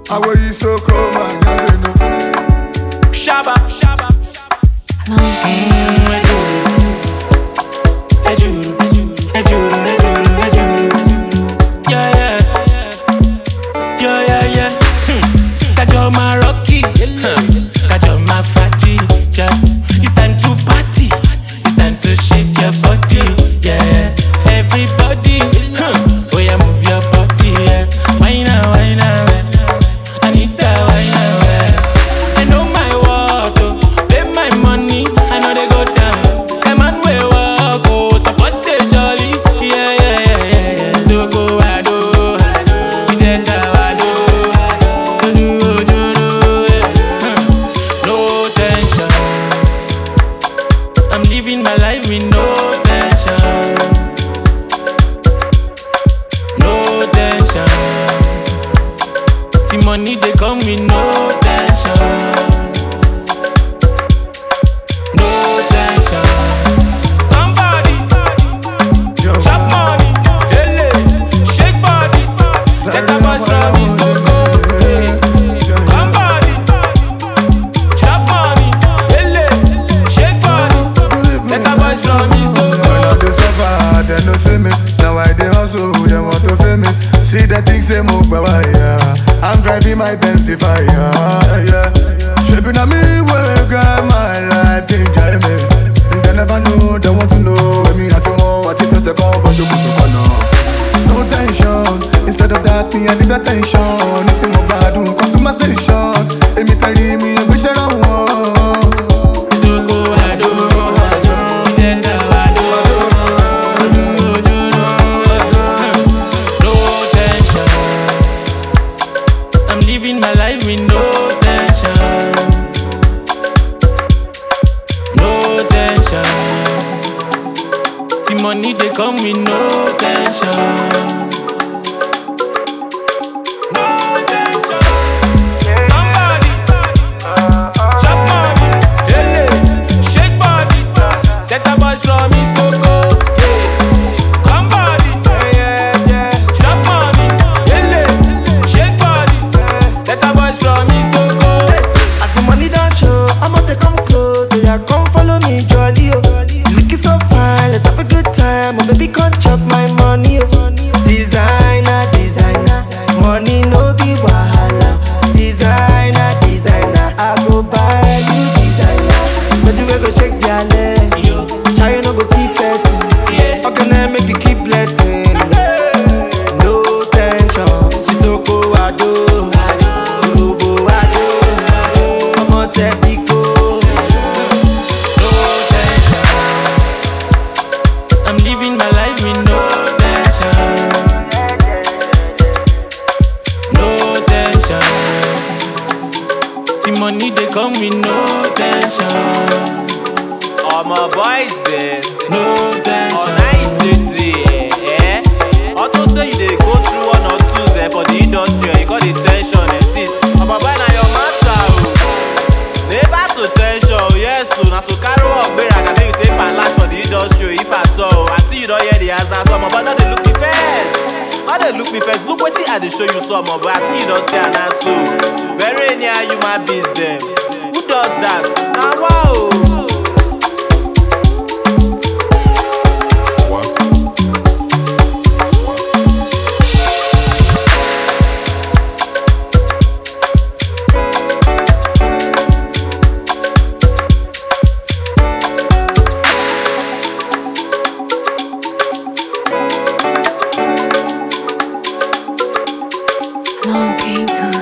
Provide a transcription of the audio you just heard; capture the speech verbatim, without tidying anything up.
I wear you so cold, man, you say no. Shabba, shabba, Long game Ejuru, ejuru, ejuru, ejuru. Yeah, yeah, yeah, yeah, yeah. Kajo ma rocky, kajo ma fatty. It's time to party, it's time to shake your body. Yeah, everybody, oh yeah, move your body. Yeah, why now, why now? Anita, why now? I know my work, oh, pay my money, I know they go down. I'm on way walk, oh, supposed to jolly. Yeah, yeah, yeah, yeah, yeah. So go, I do, I do, you get how I do, I do, do, do, do, yeah. No tension, I'm living my life with no tension, no tension. The money they come with no tension, no tension. Somebody, chop money, hele, shake body. Get a boss from me so go. Hey. Somebody, chop money, hele, shake body. Get a boss from me so go. When I dey suffer, they no see me. Now I dey hustle, they want to feel me. See the things they move, baba, yeah. I'm driving my Benz fire, yeah. Shaping on me, where got my life, they enjoy me. And they never know, they want to know. I mean, I don't know what it does, I go, but you put it on. No tension, instead of that, me, I need attention. If you want bad, don't come to my station. Let me tell you, me, I wish I don't want. So go, I do, I do, get how I do, do, do, do, do. No tension, I'm living my life with no tension, no tension. The money they come with no tension. No tension. Somebody, chop money, hele, shake body. Get a boys from me so go. Somebody, chop money, hele, shake body. Get a boys from me so go. As the money don't show, I'ma they come close. So yeah, come follow me, jolly. Oh. You looking so fine, let's have a good time. Oh baby, come chop my money. Oh. Designer, designer, money no be wahala. Designer, designer, I go buy you designer. But you go shake their leg. Yo, Try you no go keep pressing. yeah. How can I make you keep blessing? No tension, Isoko Ado, Urubo Ado, Omo Tepiko. No tension, I'm living my life with no tension, no tension. The money they come with no tension, All my boys there, no all tension. night today, eh? Auto say you dey go through one or two eh, for the industry, and you got the tension, eh? See, my boy na your matter, oh. Never to tension, oh, yes, so na to carry work, where I can make you take my life for the industry, if at all. Until you don't hear the answer, so my boy now they look me first. Now they look me first, look what I dey show you so, my boy. Until you don't say an answer, very near you, my business. Who does that? Now, wow. Long game time.